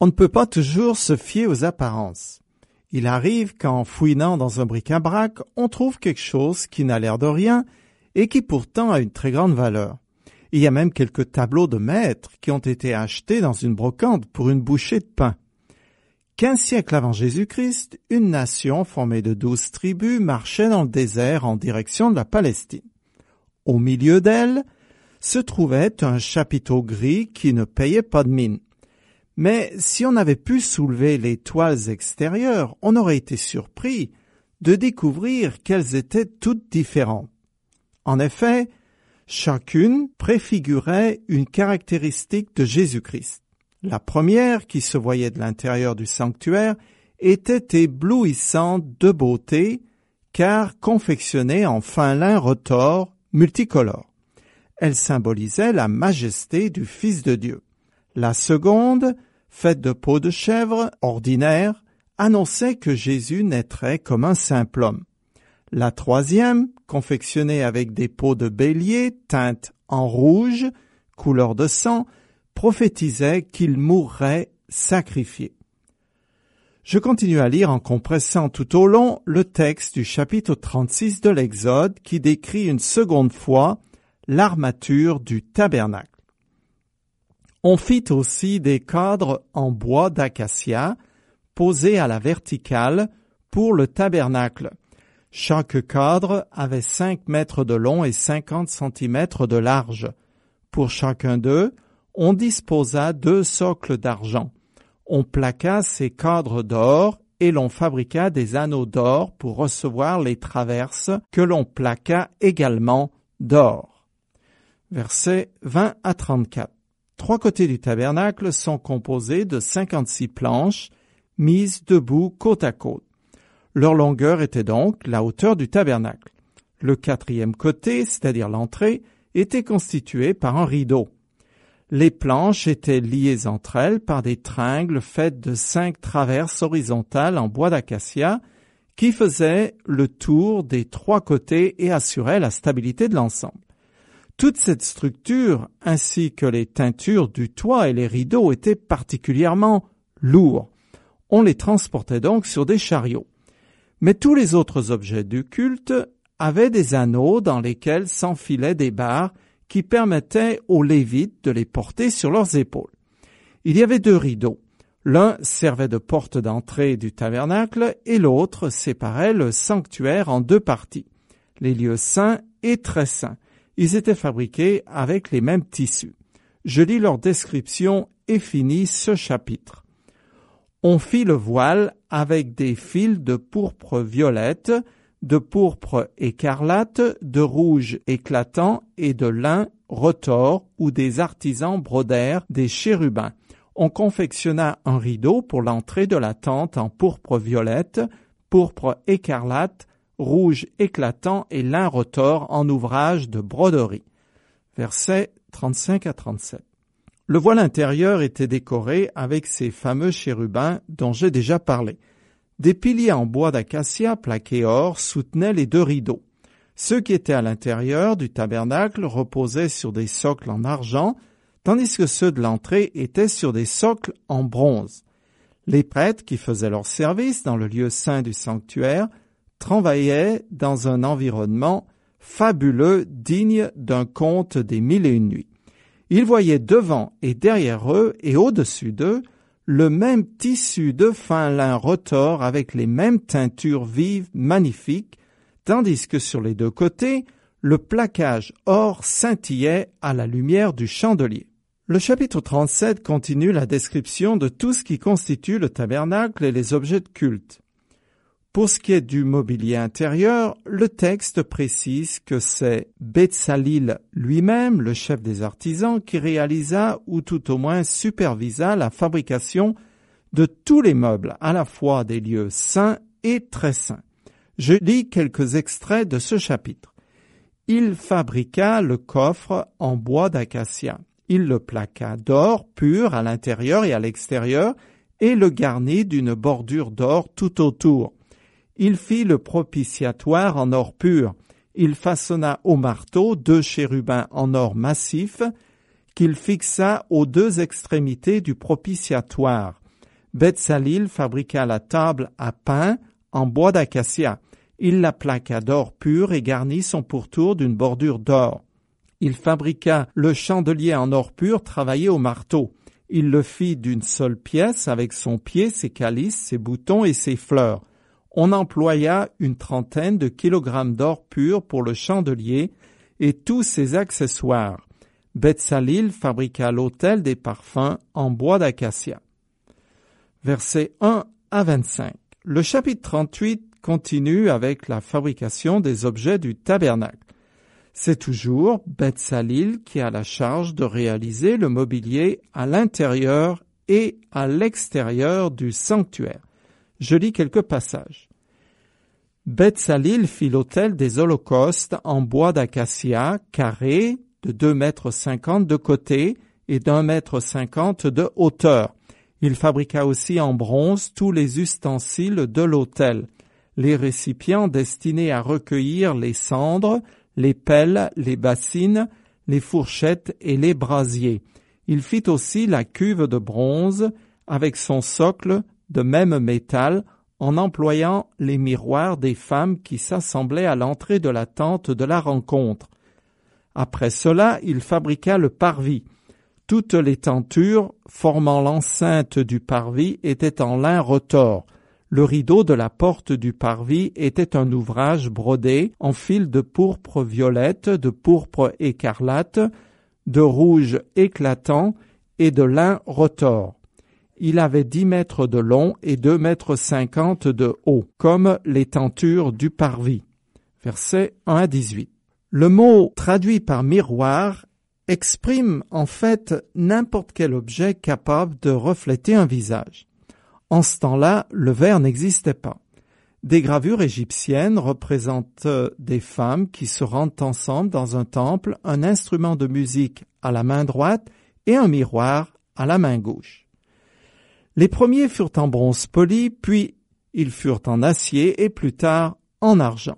On ne peut pas toujours se fier aux apparences. Il arrive qu'en fouinant dans un bric-à-brac, on trouve quelque chose qui n'a l'air de rien et qui pourtant a une très grande valeur. Il y a même quelques tableaux de maîtres qui ont été achetés dans une brocante pour une bouchée de pain. 15 siècles avant Jésus-Christ, une nation formée de 12 tribus marchait dans le désert en direction de la Palestine. Au milieu d'elle se trouvait un chapiteau gris qui ne payait pas de mine. Mais si on avait pu soulever les toiles extérieures, on aurait été surpris de découvrir qu'elles étaient toutes différentes. En effet, chacune préfigurait une caractéristique de Jésus-Christ. La première, qui se voyait de l'intérieur du sanctuaire, était éblouissante de beauté, car confectionnée en fin lin retors multicolore. Elle symbolisait la majesté du Fils de Dieu. La seconde, faite de peau de chèvre ordinaire, annonçait que Jésus naîtrait comme un simple homme. La troisième, confectionnée avec des peaux de bélier teintes en rouge, couleur de sang, prophétisait qu'il mourrait sacrifié. Je continue à lire en compressant tout au long le texte du chapitre 36 de l'Exode qui décrit une seconde fois l'armature du tabernacle. On fit aussi des cadres en bois d'acacia posés à la verticale pour le tabernacle. Chaque cadre avait 5 mètres de long et 50 centimètres de large. Pour chacun d'eux, on disposa 2 socles d'argent. On plaqua ces cadres d'or et l'on fabriqua des anneaux d'or pour recevoir les traverses que l'on plaqua également d'or. Versets 20 à 34. 3 côtés du tabernacle sont composés de 56 planches mises debout côte à côte. Leur longueur était donc la hauteur du tabernacle. Le 4e côté, c'est-à-dire l'entrée, était constitué par un rideau. Les planches étaient liées entre elles par des tringles faites de 5 traverses horizontales en bois d'acacia qui faisaient le tour des 3 côtés et assuraient la stabilité de l'ensemble. Toute cette structure, ainsi que les teintures du toit et les rideaux, étaient particulièrement lourds. On les transportait donc sur des chariots. Mais tous les autres objets du culte avaient des anneaux dans lesquels s'enfilaient des barres qui permettaient aux Lévites de les porter sur leurs épaules. Il y avait 2 rideaux. L'un servait de porte d'entrée du tabernacle et l'autre séparait le sanctuaire en 2 parties, les lieux saints et très saints. Ils étaient fabriqués avec les mêmes tissus. Je lis leur description et finis ce chapitre. On fit le voile avec des fils de pourpre violette, de pourpre écarlate, de rouge éclatant et de lin retors où des artisans brodèrent des chérubins. On confectionna un rideau pour l'entrée de la tente en pourpre violette, pourpre écarlate, rouge éclatant et lin retors en ouvrage de broderie. Versets 35 à 37. Le voile intérieur était décoré avec ces fameux chérubins dont j'ai déjà parlé. Des piliers en bois d'acacia plaqués or soutenaient les 2 rideaux. Ceux qui étaient à l'intérieur du tabernacle reposaient sur des socles en argent, tandis que ceux de l'entrée étaient sur des socles en bronze. Les prêtres qui faisaient leur service dans le lieu saint du sanctuaire travaillaient dans un environnement fabuleux digne d'un conte des 1001 nuits. Ils voyaient devant et derrière eux et au-dessus d'eux le même tissu de fin lin retors avec les mêmes teintures vives magnifiques, tandis que sur les 2 côtés, le plaquage or scintillait à la lumière du chandelier. Le chapitre 37 continue la description de tout ce qui constitue le tabernacle et les objets de culte. Pour ce qui est du mobilier intérieur, le texte précise que c'est Betsalil lui-même, le chef des artisans, qui réalisa ou tout au moins supervisa la fabrication de tous les meubles, à la fois des lieux saints et très saints. Je lis quelques extraits de ce chapitre. Il fabriqua le coffre en bois d'acacia. Il le plaqua d'or pur à l'intérieur et à l'extérieur et le garnit d'une bordure d'or tout autour. Il fit le propitiatoire en or pur. Il façonna au marteau 2 chérubins en or massif qu'il fixa aux 2 extrémités du propitiatoire. Betsalil fabriqua la table à pain en bois d'acacia. Il la plaqua d'or pur et garnit son pourtour d'une bordure d'or. Il fabriqua le chandelier en or pur travaillé au marteau. Il le fit d'une seule pièce avec son pied, ses calices, ses boutons et ses fleurs. On employa une trentaine de kilogrammes d'or pur pour le chandelier et tous ses accessoires. Betsalil fabriqua l'autel des parfums en bois d'acacia. Versets 1 à 25. Le chapitre 38 continue avec la fabrication des objets du tabernacle. C'est toujours Betsalil qui a la charge de réaliser le mobilier à l'intérieur et à l'extérieur du sanctuaire. Je lis quelques passages. Betsalil fit l'autel des holocaustes en bois d'acacia carré de 2,50 m de côté et d'1,50 m de hauteur. Il fabriqua aussi en bronze tous les ustensiles de l'autel, les récipients destinés à recueillir les cendres, les pelles, les bassines, les fourchettes et les brasiers. Il fit aussi la cuve de bronze avec son socle de même métal en employant les miroirs des femmes qui s'assemblaient à l'entrée de la tente de la rencontre. Après cela, il fabriqua le parvis. Toutes les tentures formant l'enceinte du parvis étaient en lin retors. Le rideau de la porte du parvis était un ouvrage brodé en fil de pourpre violette, de pourpre écarlate, de rouge éclatant et de lin retors. Il avait 10 mètres de long et 2,50 m de haut, comme les tentures du parvis. Versets 1 à 18. Le mot traduit par miroir exprime en fait n'importe quel objet capable de refléter un visage. En ce temps-là, le verre n'existait pas. Des gravures égyptiennes représentent des femmes qui se rendent ensemble dans un temple, un instrument de musique à la main droite et un miroir à la main gauche. Les premiers furent en bronze poli, puis ils furent en acier et plus tard en argent.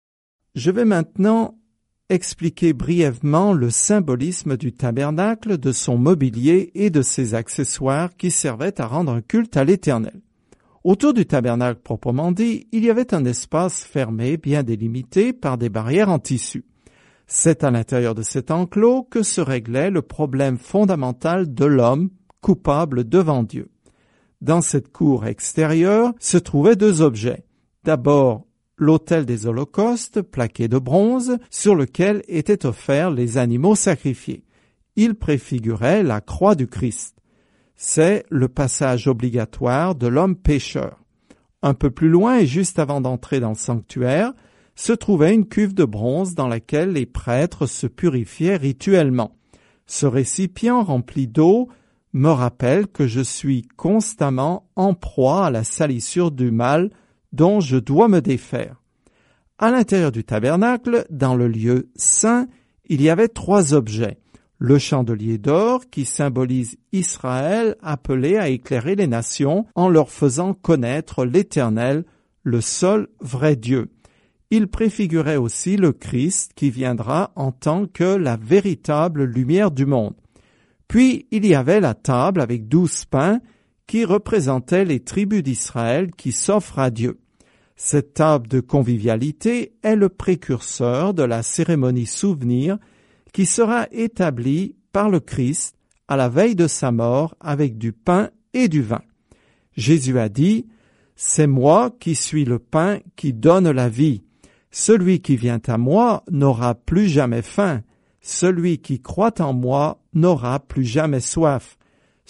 Je vais maintenant expliquer brièvement le symbolisme du tabernacle, de son mobilier et de ses accessoires qui servaient à rendre un culte à l'Éternel. Autour du tabernacle proprement dit, il y avait un espace fermé bien délimité par des barrières en tissu. C'est à l'intérieur de cet enclos que se réglait le problème fondamental de l'homme coupable devant Dieu. Dans cette cour extérieure se trouvaient 2 objets. D'abord, l'autel des holocaustes, plaqué de bronze, sur lequel étaient offerts les animaux sacrifiés. Il préfigurait la croix du Christ. C'est le passage obligatoire de l'homme pécheur. Un peu plus loin et juste avant d'entrer dans le sanctuaire, se trouvait une cuve de bronze dans laquelle les prêtres se purifiaient rituellement. Ce récipient rempli d'eau me rappelle que je suis constamment en proie à la salissure du mal dont je dois me défaire. À l'intérieur du tabernacle, dans le lieu saint, il y avait 3 objets. Le chandelier d'or qui symbolise Israël appelé à éclairer les nations en leur faisant connaître l'Éternel, le seul vrai Dieu. Il préfigurait aussi le Christ qui viendra en tant que la véritable lumière du monde. Puis il y avait la table avec 12 pains qui représentait les tribus d'Israël qui s'offrent à Dieu. Cette table de convivialité est le précurseur de la cérémonie souvenir qui sera établie par le Christ à la veille de sa mort avec du pain et du vin. Jésus a dit « C'est moi qui suis le pain qui donne la vie. Celui qui vient à moi n'aura plus jamais faim. Celui qui croit en moi n'aura plus jamais soif.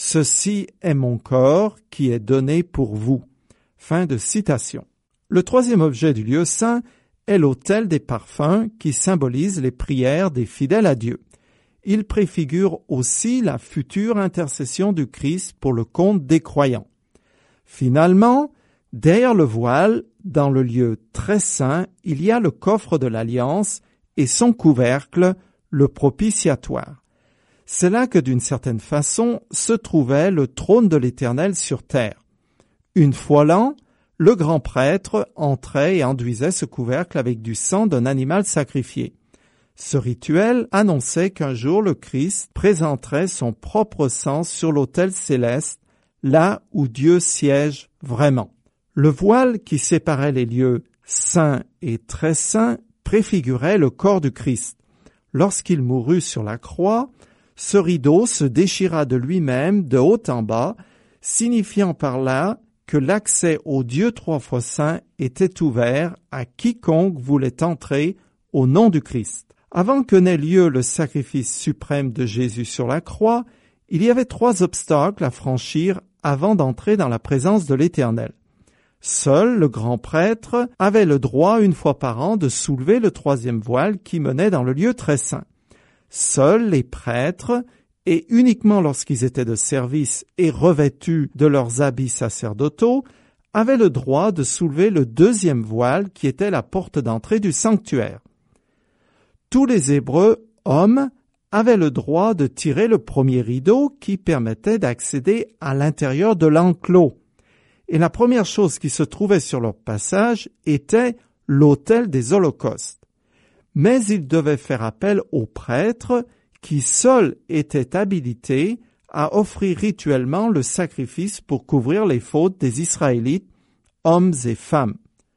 Ceci est mon corps qui est donné pour vous. » Fin de citation. Le 3e objet du lieu saint est l'autel des parfums qui symbolise les prières des fidèles à Dieu. Il préfigure aussi la future intercession du Christ pour le compte des croyants. Finalement, derrière le voile, dans le lieu très saint, il y a le coffre de l'Alliance et son couvercle, le propitiatoire. C'est là que d'une certaine façon se trouvait le trône de l'Éternel sur terre. Une fois l'an, le grand prêtre entrait et enduisait ce couvercle avec du sang d'un animal sacrifié. Ce rituel annonçait qu'un jour le Christ présenterait son propre sang sur l'autel céleste, là où Dieu siège vraiment. Le voile qui séparait les lieux saints et très saints préfigurait le corps du Christ. Lorsqu'il mourut sur la croix, ce rideau se déchira de lui-même de haut en bas, signifiant par là que l'accès au Dieu trois fois saint était ouvert à quiconque voulait entrer au nom du Christ. Avant que n'ait lieu le sacrifice suprême de Jésus sur la croix, il y avait 3 obstacles à franchir avant d'entrer dans la présence de l'Éternel. Seul le grand prêtre avait le droit, une fois par an, de soulever le 3e voile qui menait dans le lieu très saint. Seuls les prêtres, et uniquement lorsqu'ils étaient de service et revêtus de leurs habits sacerdotaux, avaient le droit de soulever le 2e voile qui était la porte d'entrée du sanctuaire. Tous les Hébreux, hommes, avaient le droit de tirer le premier rideau qui permettait d'accéder à l'intérieur de l'enclos. Et la première chose qui se trouvait sur leur passage était l'autel des holocaustes. Mais ils devaient faire appel aux prêtres qui seuls étaient habilités à offrir rituellement le sacrifice pour couvrir les fautes des Israélites, hommes et femmes.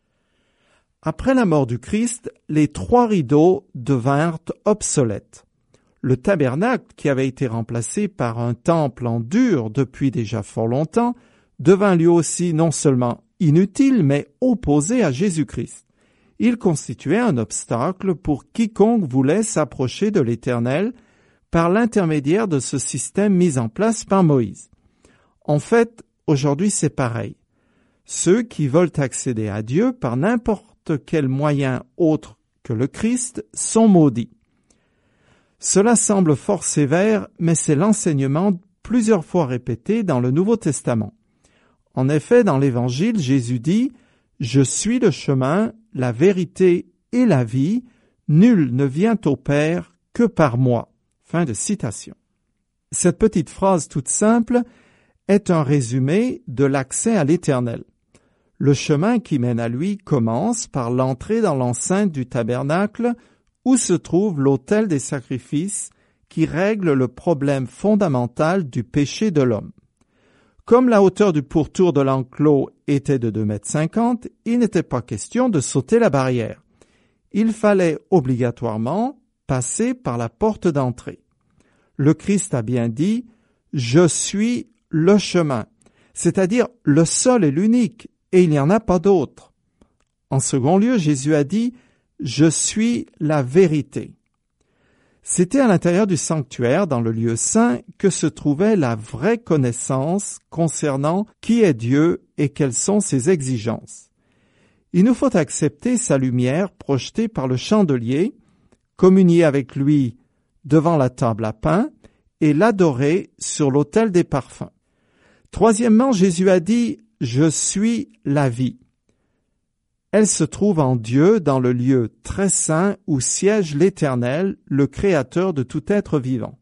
Après la mort du Christ, les 3 rideaux devinrent obsolètes. Le tabernacle, qui avait été remplacé par un temple en dur depuis déjà fort longtemps, devint lui aussi non seulement inutile, mais opposé à Jésus-Christ. Il constituait un obstacle pour quiconque voulait s'approcher de l'Éternel par l'intermédiaire de ce système mis en place par Moïse. En fait, aujourd'hui c'est pareil. Ceux qui veulent accéder à Dieu par n'importe quel moyen autre que le Christ sont maudits. Cela semble fort sévère, mais c'est l'enseignement plusieurs fois répété dans le Nouveau Testament. En effet, dans l'Évangile, Jésus dit « Je suis le chemin, la vérité et la vie, nul ne vient au Père que par moi. » Fin de citation. Cette petite phrase toute simple est un résumé de l'accès à l'Éternel. Le chemin qui mène à lui commence par l'entrée dans l'enceinte du tabernacle où se trouve l'autel des sacrifices qui règle le problème fondamental du péché de l'homme. Comme la hauteur du pourtour de l'enclos était de 2,50 m, il n'était pas question de sauter la barrière. Il fallait obligatoirement passer par la porte d'entrée. Le Christ a bien dit « Je suis le chemin », c'est-à-dire le seul et l'unique, et il n'y en a pas d'autre. En second lieu, Jésus a dit « Je suis la vérité ». C'était à l'intérieur du sanctuaire, dans le lieu saint, que se trouvait la vraie connaissance concernant qui est Dieu et quelles sont ses exigences. Il nous faut accepter sa lumière projetée par le chandelier, communier avec lui devant la table à pain et l'adorer sur l'autel des parfums. Troisièmement, Jésus a dit « Je suis la vie ». Elle se trouve en Dieu dans le lieu très saint où siège l'Éternel, le Créateur de tout être vivant.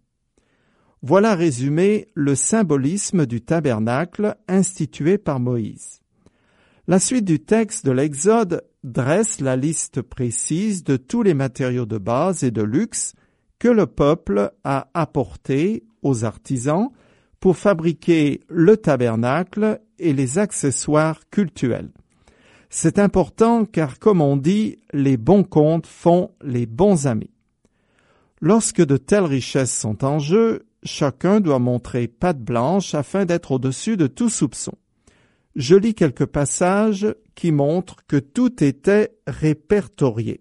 Voilà résumé le symbolisme du tabernacle institué par Moïse. La suite du texte de l'Exode dresse la liste précise de tous les matériaux de base et de luxe que le peuple a apportés aux artisans pour fabriquer le tabernacle et les accessoires cultuels. C'est important car, comme on dit, les bons comptes font les bons amis. Lorsque de telles richesses sont en jeu, chacun doit montrer patte blanche afin d'être au-dessus de tout soupçon. Je lis quelques passages qui montrent que tout était répertorié.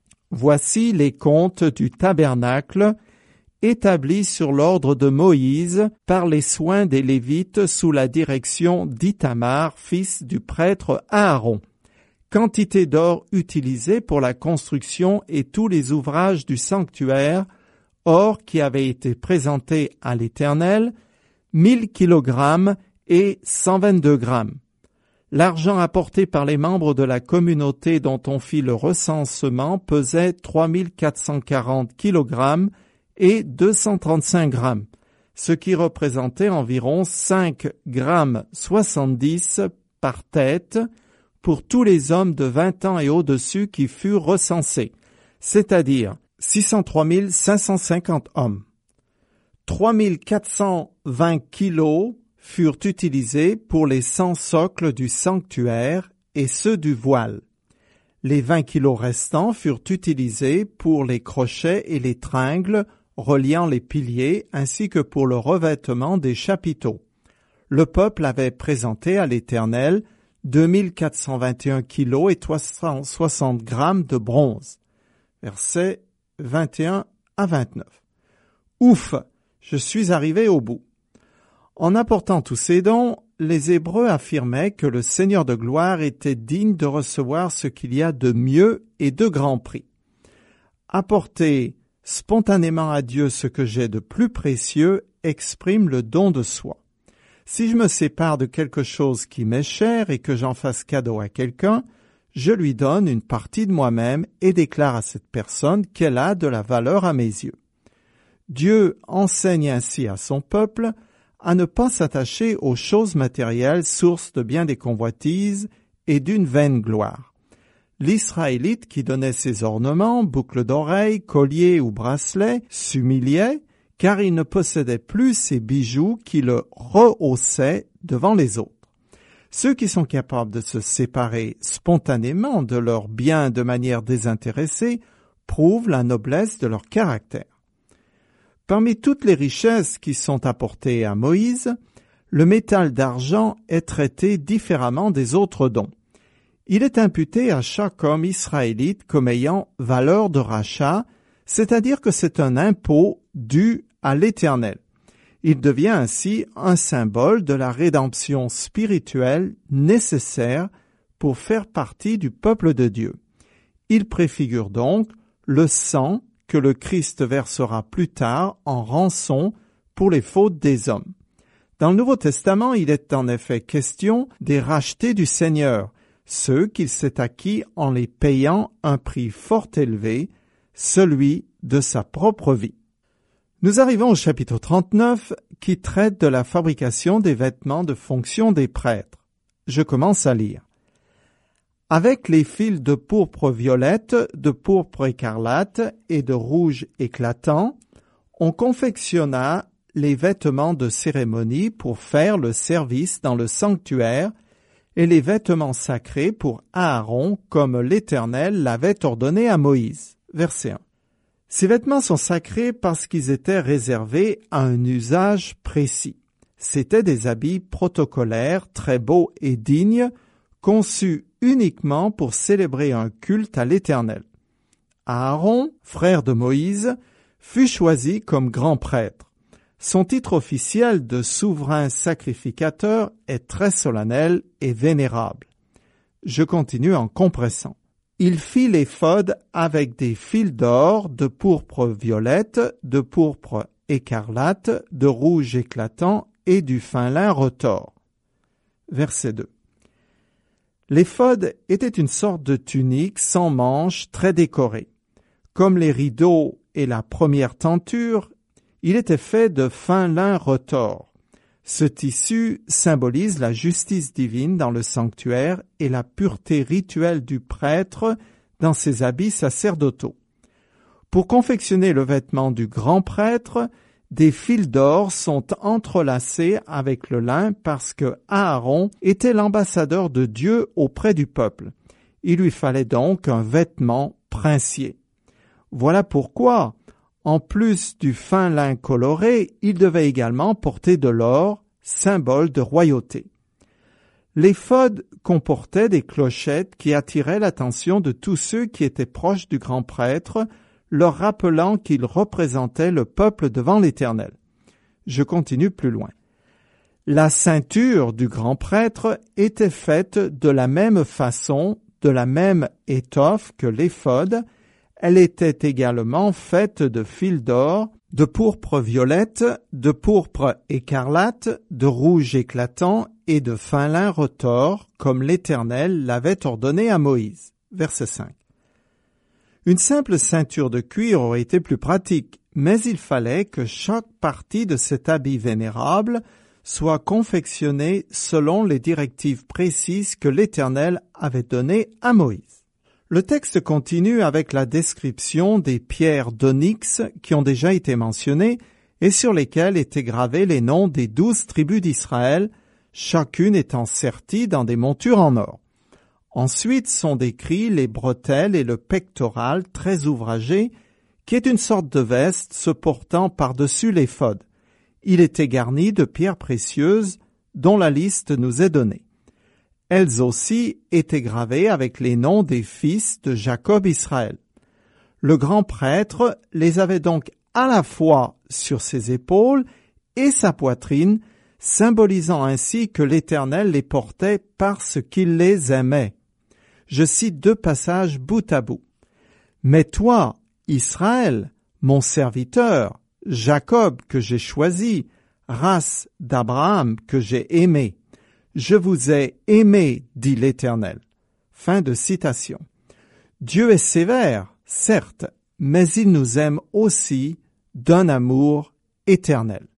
Voici les comptes du tabernacle établis sur l'ordre de Moïse par les soins des Lévites sous la direction d'Ithamar, fils du prêtre Aaron. Quantité d'or utilisée pour la construction et tous les ouvrages du sanctuaire, or qui avait été présenté à l'Éternel, 1000 kilogrammes et 122 grammes. L'argent apporté par les membres de la communauté dont on fit le recensement pesait 3440 kilogrammes et 235 grammes, ce qui représentait environ 5 grammes 70 par tête pour tous les hommes de 20 ans et au-dessus qui furent recensés, c'est-à-dire 603 550 hommes. 3420 kilos furent utilisés pour les 100 socles du sanctuaire et ceux du voile. Les 20 kilos restants furent utilisés pour les crochets et les tringles reliant les piliers ainsi que pour le revêtement des chapiteaux. Le peuple avait présenté à l'Éternel 2421 kilos et 360 grammes de bronze. Versets 21 à 29. Ouf, je suis arrivé au bout. En apportant tous ces dons, les Hébreux affirmaient que le Seigneur de gloire était digne de recevoir ce qu'il y a de mieux et de grand prix. Apporter spontanément à Dieu ce que j'ai de plus précieux exprime le don de soi. Si je me sépare de quelque chose qui m'est cher et que j'en fasse cadeau à quelqu'un, je lui donne une partie de moi-même et déclare à cette personne qu'elle a de la valeur à mes yeux. Dieu enseigne ainsi à son peuple à ne pas s'attacher aux choses matérielles, source de bien des convoitises et d'une vaine gloire. L'Israélite qui donnait ses ornements, boucles d'oreilles, colliers ou bracelets, s'humiliait, car il ne possédait plus ces bijoux qui le rehaussaient devant les autres. Ceux qui sont capables de se séparer spontanément de leurs biens de manière désintéressée prouvent la noblesse de leur caractère. Parmi toutes les richesses qui sont apportées à Moïse, le métal d'argent est traité différemment des autres dons. Il est imputé à chaque homme israélite comme ayant valeur de rachat, c'est-à-dire que c'est un impôt dû à l'Éternel. Il devient ainsi un symbole de la rédemption spirituelle nécessaire pour faire partie du peuple de Dieu. Il préfigure donc le sang que le Christ versera plus tard en rançon pour les fautes des hommes. Dans le Nouveau Testament, il est en effet question des rachetés du Seigneur, ceux qu'il s'est acquis en les payant un prix fort élevé, celui de sa propre vie. Nous arrivons au chapitre 39 qui traite de la fabrication des vêtements de fonction des prêtres. Je commence à lire. Avec les fils de pourpre violette, de pourpre écarlate et de rouge éclatant, on confectionna les vêtements de cérémonie pour faire le service dans le sanctuaire et les vêtements sacrés pour Aaron comme l'Éternel l'avait ordonné à Moïse. Verset 1. Ces vêtements sont sacrés parce qu'ils étaient réservés à un usage précis. C'étaient des habits protocolaires très beaux et dignes, conçus uniquement pour célébrer un culte à l'Éternel. Aaron, frère de Moïse, fut choisi comme grand prêtre. Son titre officiel de souverain sacrificateur est très solennel et vénérable. Je continue en compressant. Il fit l'éphod avec des fils d'or, de pourpre violette, de pourpre écarlate, de rouge éclatant et du fin lin retors. Verset 2. L'éphod était une sorte de tunique sans manches très décorée. Comme les rideaux et la première tenture, il était fait de fin lin retors. Ce tissu symbolise la justice divine dans le sanctuaire et la pureté rituelle du prêtre dans ses habits sacerdotaux. Pour confectionner le vêtement du grand prêtre, des fils d'or sont entrelacés avec le lin parce que Aaron était l'ambassadeur de Dieu auprès du peuple. Il lui fallait donc un vêtement princier. Voilà pourquoi, en plus du fin lin coloré, il devait également porter de l'or, symbole de royauté. L'éphod comportait des clochettes qui attiraient l'attention de tous ceux qui étaient proches du grand prêtre, leur rappelant qu'il représentait le peuple devant l'Éternel. Je continue plus loin. La ceinture du grand prêtre était faite de la même façon, de la même étoffe que l'éphod. Elle était également faite de fils d'or, de pourpre violette, de pourpre écarlate, de rouge éclatant et de fin lin retors, comme l'Éternel l'avait ordonné à Moïse. Verset 5. Une simple ceinture de cuir aurait été plus pratique, mais il fallait que chaque partie de cet habit vénérable soit confectionnée selon les directives précises que l'Éternel avait données à Moïse. Le texte continue avec la description des pierres d'onyx qui ont déjà été mentionnées et sur lesquels étaient gravés les noms des 12 tribus d'Israël, chacune étant sertie dans des montures en or. Ensuite sont décrits les bretelles et le pectoral très ouvragé, qui est une sorte de veste se portant par-dessus l'éphod. Il était garni de pierres précieuses, dont la liste nous est donnée. Elles aussi étaient gravées avec les noms des fils de Jacob Israël. Le grand prêtre les avait donc à la fois sur ses épaules et sa poitrine, symbolisant ainsi que l'Éternel les portait parce qu'il les aimait. Je cite 2 passages bout à bout. « Mais toi, Israël, mon serviteur, Jacob que j'ai choisi, race d'Abraham que j'ai aimé, je vous ai aimé, dit l'Éternel. » Fin de citation. Dieu est sévère, certes, mais il nous aime aussi d'un amour éternel.